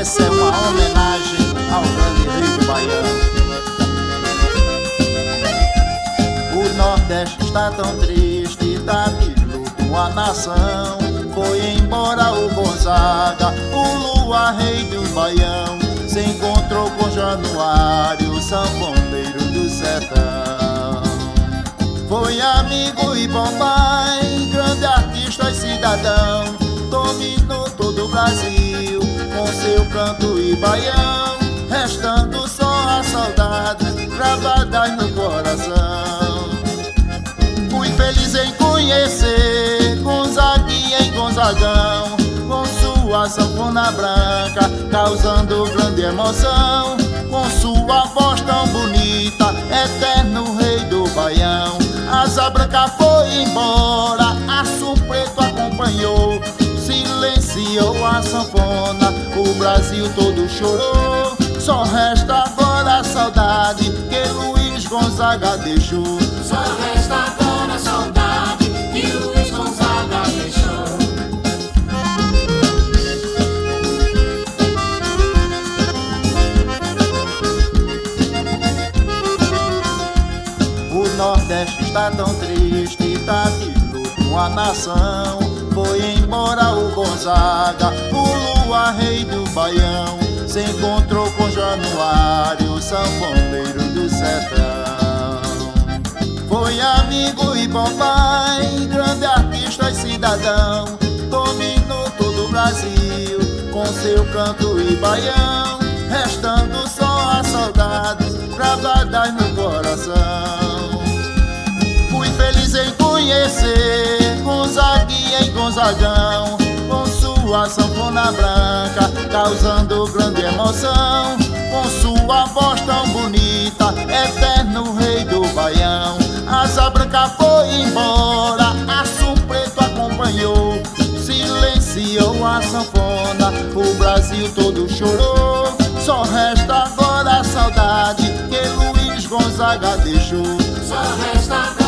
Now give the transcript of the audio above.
Essa é uma homenagem ao grande rei do Baião. O Nordeste está tão triste, tá de luto a nação. Foi embora o Gonzaga, o Lua, rei do Baião. Se encontrou com Januário, sanfoneiro do sertão. Foi amigo e papai, grande artista e cidadão. Dominou todo o Brasil com seu canto e baião, restando só a saudade gravadas no coração. Fui feliz em conhecer Gonzaguinha em Gonzagão, com sua sanfona branca causando grande emoção, com sua voz tão bonita, eterno rei do Baião. Asa Branca foi embora, Aço Preto acompanhou, silenciou a sanfona, o Brasil todo chorou. Só resta agora a saudade que Luiz Gonzaga deixou. Só resta agora a saudade que Luiz Gonzaga deixou. O Nordeste está tão triste, tá de luto a nação. Foi embora o Gonzaga, o Lua, rei do Baião. Se encontrou com Januário, sanfoneiro do sertão. Foi amigo e papai, grande artista e cidadão. Dominou todo o Brasil com seu canto e baião, restando só as saudades gravadas no coração. Fui feliz em conhecer Gonzaguinha em Gonzagão, com sua sanfona branca causando grande emoção, com sua voz tão bonita, eterno rei do Baião. Asa Branca foi embora, Aço Preto acompanhou, silenciou a sanfona, o Brasil todo chorou. Só resta agora a saudade que Luiz Gonzaga deixou. Só resta agora